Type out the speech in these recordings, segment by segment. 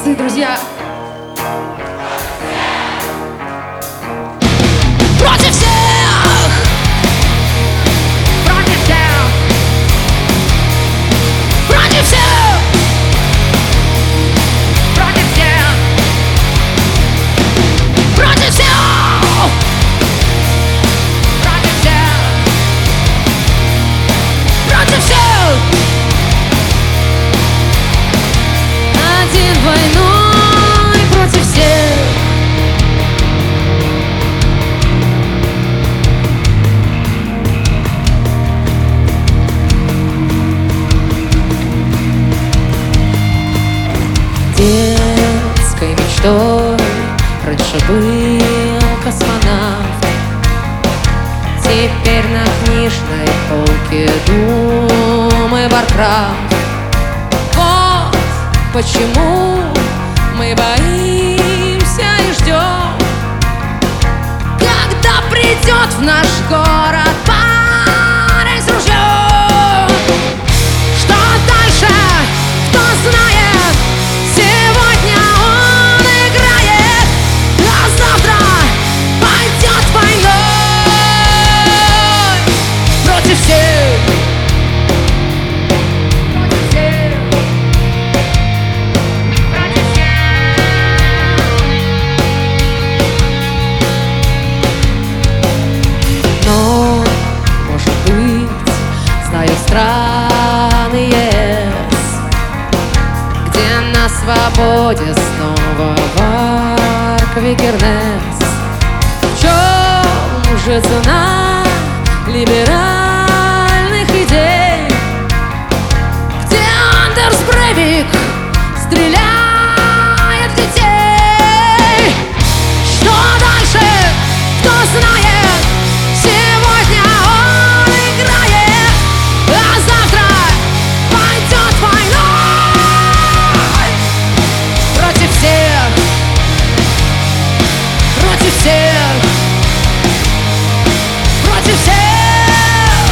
Аплодисменты, друзья. Против всех! Против всех! Против всех! Против всех! Против всех! Против всех! Против всех! Один войной против всех. Детской мечтой раньше был космонавт. Теперь на книжной полке думы Варкрафт. Вот почему мы боимся и ждем, когда придет в наш город парень с ружьем. Что дальше, кто знает? Сегодня он играет, а завтра пойдет войной против всех. Но, может быть, знаю страны ЕС, где на свободе снова Варк Вигернес. В чем же цена либеральных идей, где Андерс Брейвик стреляет в детей? Что дальше, кто знает? Сегодня он играет, а завтра пойдет войной против всех, против всех, против всех.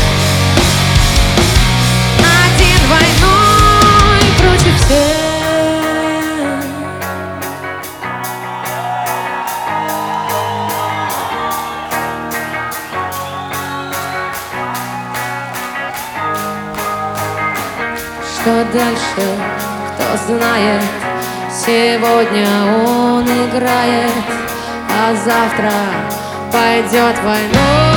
Один войной против всех. Что дальше, кто знает? Сегодня он играет, а завтра пойдет войной.